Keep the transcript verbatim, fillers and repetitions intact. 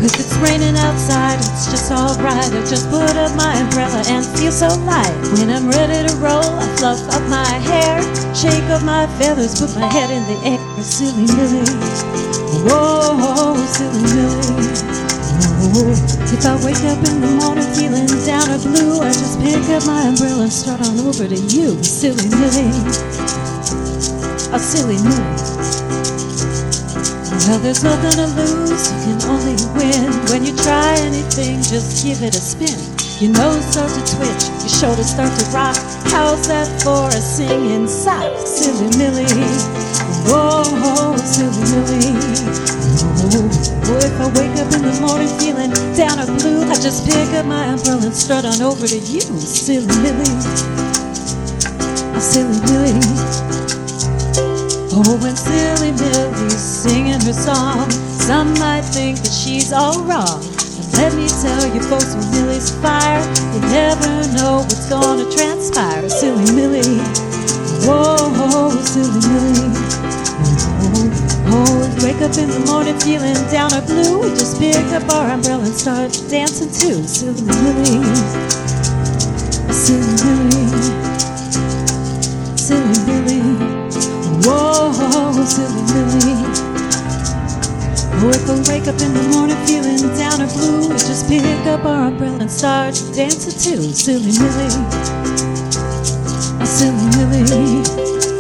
If it's raining outside, it's just alright. I just put up my umbrella and feel so light. When I'm ready to roll, I fluff up my hair, shake up my feathers, put my head in the air. Silly Millie, whoa, silly Millie. Whoa. If I wake up in the morning feeling down or blue, I just pick up my umbrella and start on over to you. Silly Millie, a silly Millie. Well, there's nothing to lose, you can only win. When you try anything, just give it a spin. Your nose starts to twitch, your shoulders start to rock. How's that for a singing sock? Silly Millie, whoa, silly Millie. Oh, if I wake up in the morning feeling down or blue, I just pick up my umbrella and strut on over to you. Silly Millie, oh, silly Millie. Oh, when silly Millie's singing her song, some might think that she's all wrong. But let me tell you folks, with Millie's fire, you never know what's gonna transpire. Silly Millie, whoa, silly Millie. Oh, oh, and wake up in the morning feeling down or blue, we just pick up our umbrella and start dancing too. Silly Millie, silly Millie, silly Millie. Whoa, silly Millie. Oh, if I wake up in the morning feeling down or blue, we just pick up our umbrella and start dancing too. Silly Millie, oh, silly Millie.